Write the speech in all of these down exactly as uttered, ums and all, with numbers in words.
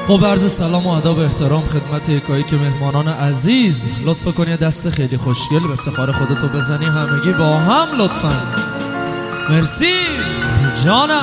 خب عرض سلام و ادب و احترام خدمت یکایی که مهمانان عزیز، لطف کنی دست خیلی خوشگل به افتخار خودتو بزنی همگی با هم لطفا. مرسی جانم.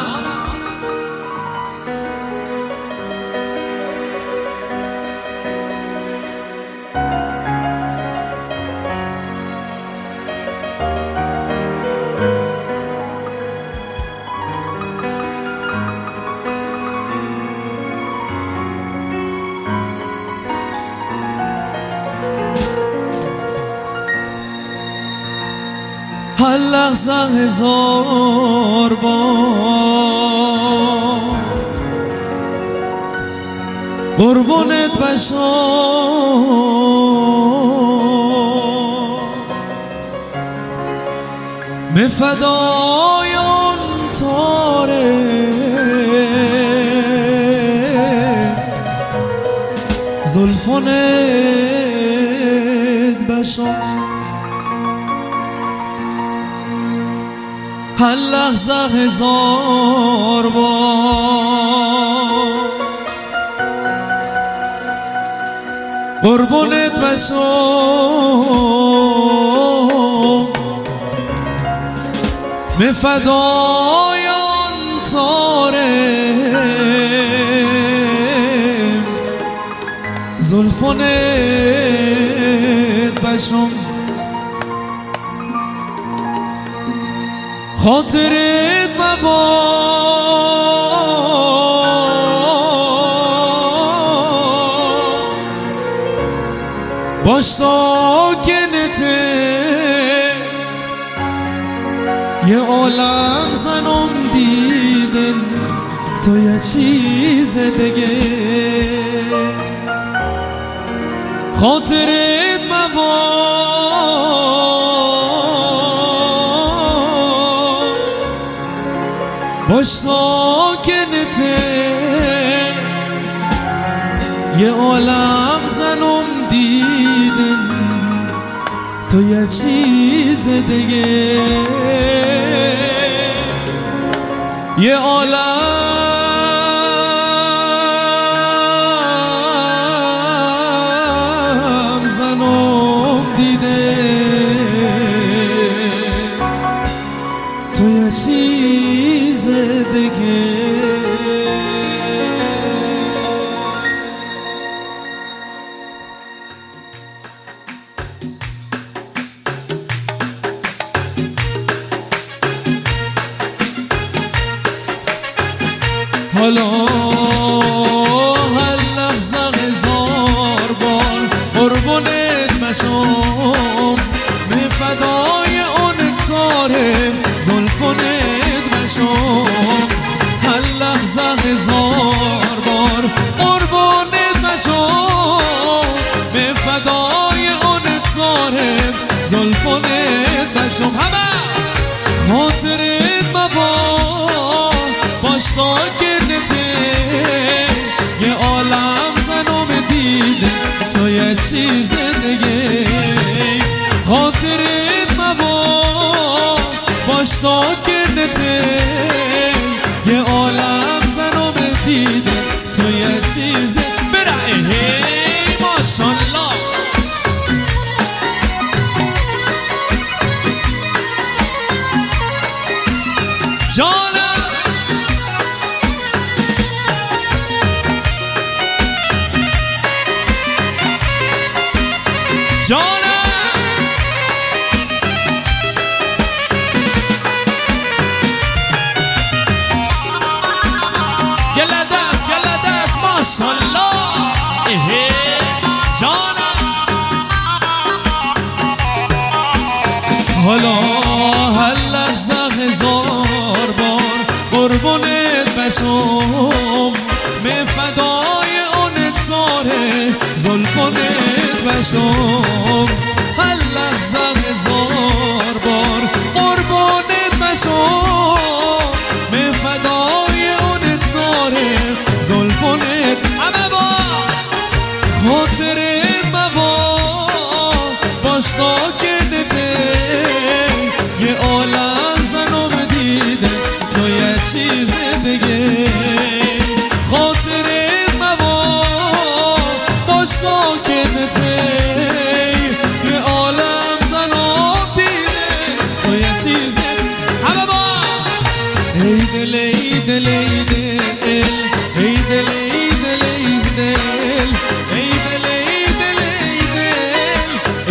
هر لحظه هزار بار قربونت بشم، می فدای آن تاره زلفانت بشم. هر لحظه هزار بار قربونت بشم، می فدای آن تاره زلفانت بشم. خاطرت مباد باش تا کنته، یه عالم زنم دیدن تو یه چیز دیگه. خاطرت مباد باش ساکنته، یه عالم زنم دیدن تو یه چیز دیگه. یه عالم زنم دیدن تو یه چیز دیگه. حالا هر لحظه هزار بار قربونت بشم، می فدای اون تاره زلفانت بشم. هر لحظه هزار بار قربونت بشم، می فدای اون تاره زلفانت بشم. همه خاطرت مباد باش تا کنته، یه عالم زنم دیده تو یه چیز دیگه. خاطرت مباد باش تا کنته، یه عالم زنم دیده تو یه چیز برعه. ماشالله جانم. جانم یلا دست یلا دست ماشالله. اهه جانم. حالا هر لحظه هزار بار قربونت بشم، می فدای اون تاره زلفانت بشم. هر لحظه هزار بار قربونت بشم، می فدای اون تاره زلفانت. همه با خاطرت مباد باش تا کنته، یه عالم زنم دیده تو یه چیز دیگه. خاطرت مباد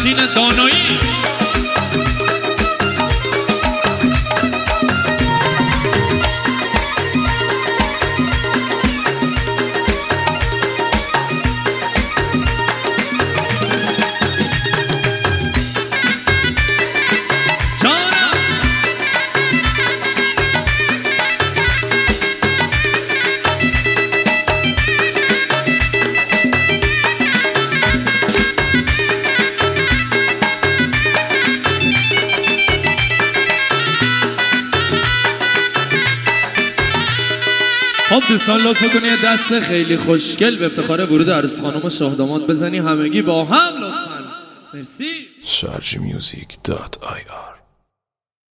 نسرین دانایی. خب دوستان لطفا کنید دست خیلی خوشگل به افتخار ورود عروس خانم و شاهداماد بزنی همگی با هم لطفا. مرسی. شارژ میوزیک دات آی آر